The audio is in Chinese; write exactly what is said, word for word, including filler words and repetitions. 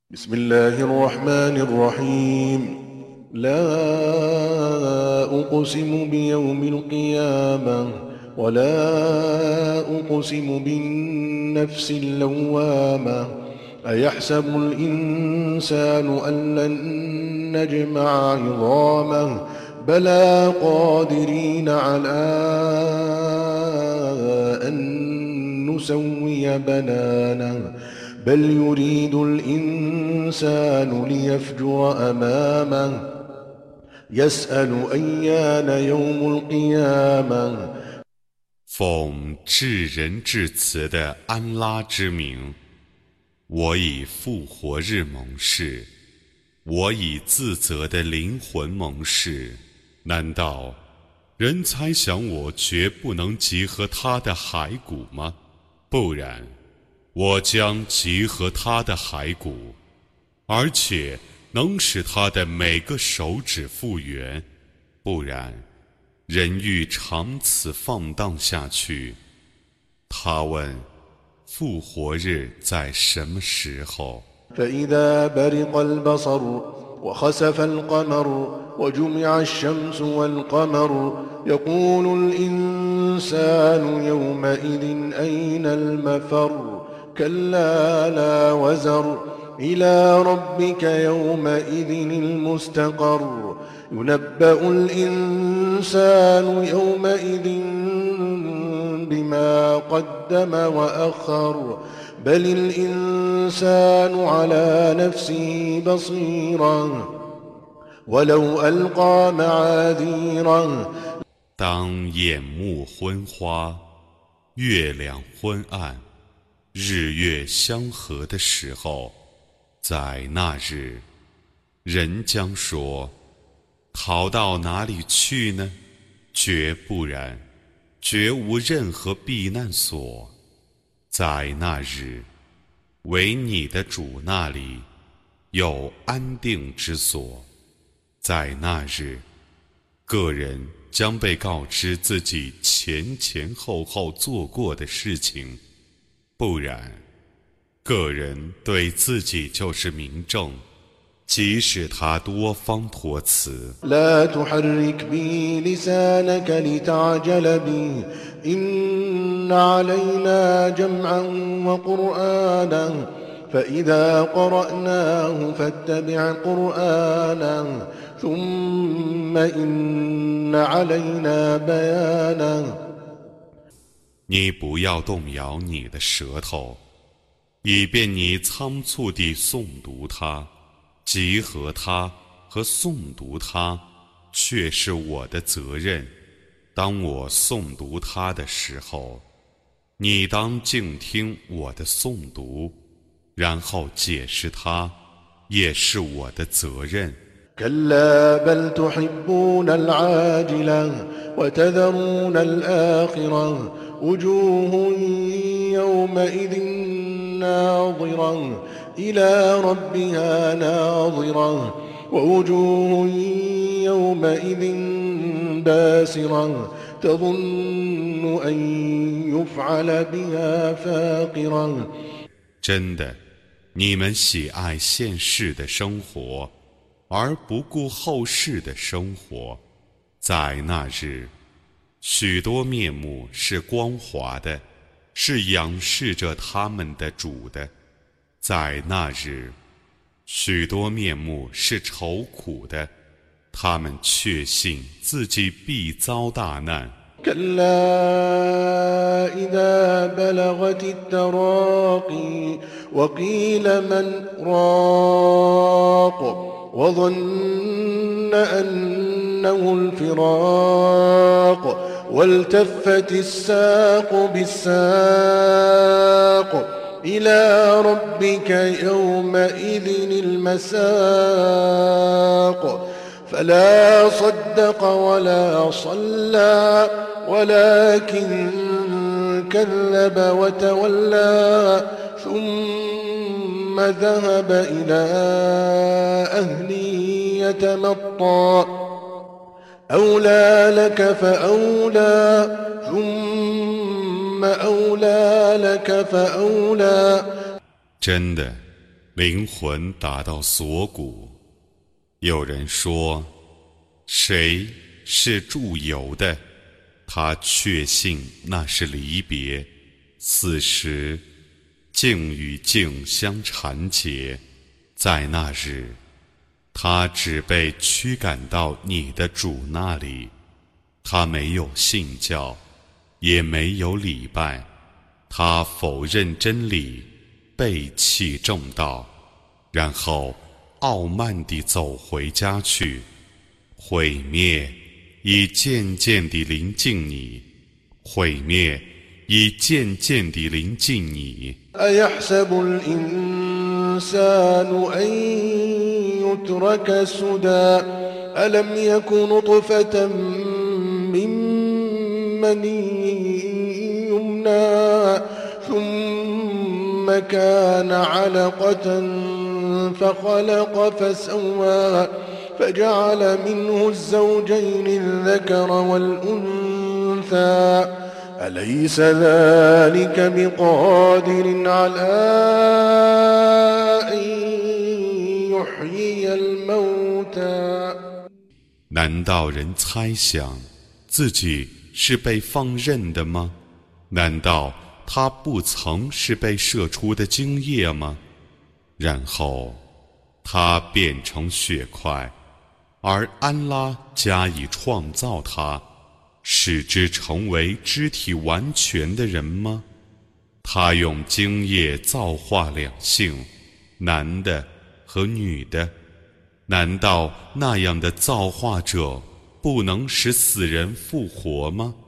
بسم الله الرحمن الرحيم لا أقسم بيوم القيامة ولا أقسم بالنفس اللوامة أيحسب الإنسان أن لن نجمع عظامه بلى قادرين على أن نسوي بنانه بل يريد الإنسان ليفجر أمامه يسأل أيان يوم القيامة 奉至仁至慈的安拉之名，我以复活日盟誓，我以自责的灵魂盟誓。难道人猜想我绝不能集合他的骸骨吗？不然，我将集合他的骸骨，而且能使他的每个手指复原。不然，人欲长此放荡下去。他问：复活日在什么时候？ فإذا برق البصر وخسف القمر وجمع الشمس والقمر يقول الإنسان يومئذ أين المفر كلا لا وزر إلى ربك يومئذ المستقر ينبأ الإنسان يومئذ بما قدم وأخر بل الإنسان على نفسه بصيرا ولو ألقى معاذيره 当眼目昏花，月亮昏暗，日月相合的时候，在那日，人将说：逃到哪里去呢？绝不然，绝无任何避难所。在那日，唯你的主那里有安定之所。在那日，个人将被告知自己前前后后做过的事情，不然，个人对自己就是明证，即使他多方托辞。 لا تحرك به لسانك لتعجل به إن علينا جمعا وقرآنا فإذا قرأناه فاتبع قرآنا ثم إن علينا بيانه 你不要动摇你的舌头，以便你仓促地诵读它，集合它和诵读它，却是我的责任。当我诵读它的时候，你当静听我的诵读，然后解释它，也是我的责任。 كلا بل تحبون العاجلة وتذرون الآخرة وجوه يومئذ ناظرة إلى ربها ناظرة ووجوه يومئذ باسرة تظن أن يفعل بها فاقرة 真的，你们喜爱现世的生活，而不顾后世的生活。在那日，许多面目是光滑的，是仰视着他们的主的。在那日，许多面目是愁苦的，他们确信自己必遭大难。 كلا إذا بلغت التراقي وقيل من راق وظن أنه الفراق والتفت الساق بالساق إلى ربك يومئذ المساق فلا صدق ولا صلى ولكن كذب وتولى ثم ذهب إلى أهله يتمطى أولى لك فأولى ثم أولى لك فأولى 真的， 灵魂达到锁骨。有人说，谁是祝由的？他确信那是离别，此时境与境相缠结，在那日，他只被驱赶到你的主那里，他没有信教，也没有礼拜，他否认真理，背弃正道，然后傲慢地走回家去。毁灭已渐渐地临近你，毁灭已渐渐地临近你。 أيحسب الإنسان أن يترك سدى ألم يك نطفة من مني يمنى ثم كان علقة فخلق فسوى فجعل منه الزوجين الذكر والأنثى أليس ذلك بقادر على أن يحيي الموتى 难道人猜想自己是被放任的吗？难道他不曾是被射出的精液吗？然后他变成血块，而安拉加以创造他，使之成为肢体完全的人吗？他用精液造化两性，男的和女的，难道那样的造化者不能使死人复活吗？